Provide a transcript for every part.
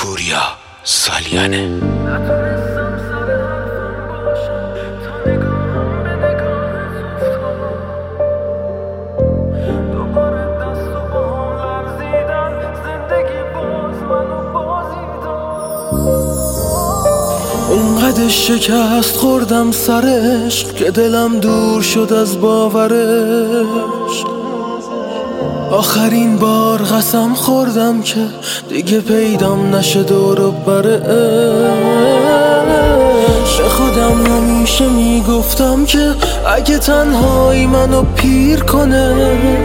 پوریا سالیانه. اونقدر شکست خوردم سر عشق که دلم دور شد از باورش. آخرین بار قسم خوردم که دیگه پیدام نشه دور و برش. به خودم همیشه میگفتم که اگه تنهایی منو پیر کنه،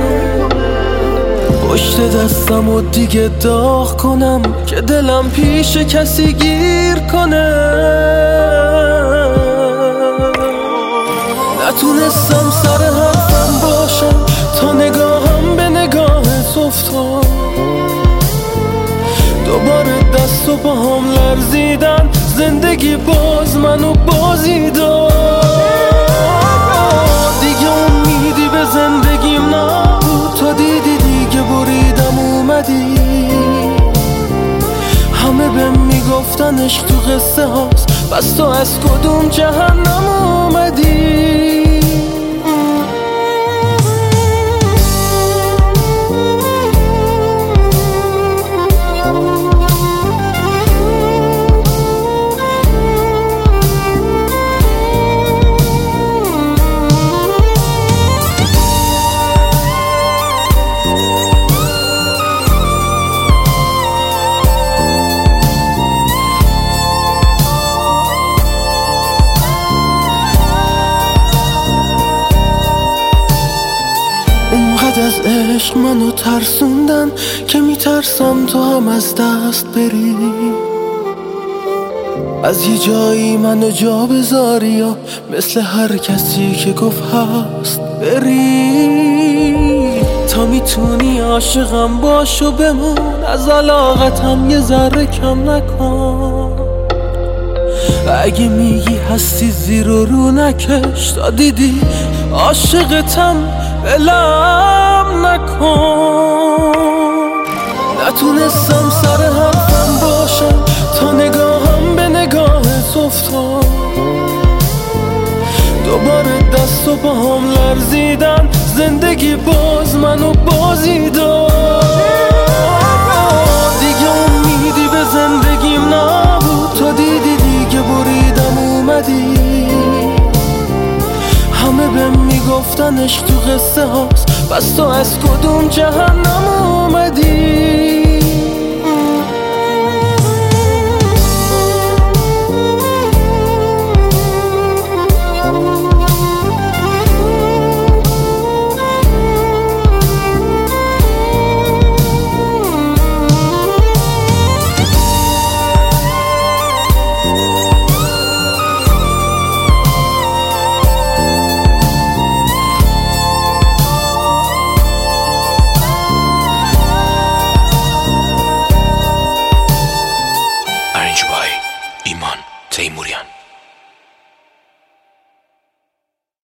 پشت دستم و دیگه داغ کنم که دلم پیش کسی گیر کنه. نتونستم سر حرفم باشم تا نگاهم به نگاهت افتاد. دوباره دست و پاهم لرزیدن، زندگی باز منو بازی داد. دیگه امیدی به زندگیم نبود، تا دیدی دیگه بریدم اومدی. همه بهم میگفتن عشق تو قصه هاست، بس تو از کدوم جهنم اومدی؟ اونقدر از عشق منو ترسوندن که میترسم تو هم از دست بری. از یه جایی منو جا بذاری یا مثل هر کسی که گفت هست بری. تا میتونی عاشقم باش و بمون، از علاقتم یه ذره کم نکن. اگه میگی هستی زیر و رو نکش، تا دیدی عاشقتم ولم نکن. نتونستم سر حرفم باشم تا نگاهم به نگاهت افتاد. دوباره دست و پاهم لرزیدن، زندگی باز منو بازی داد.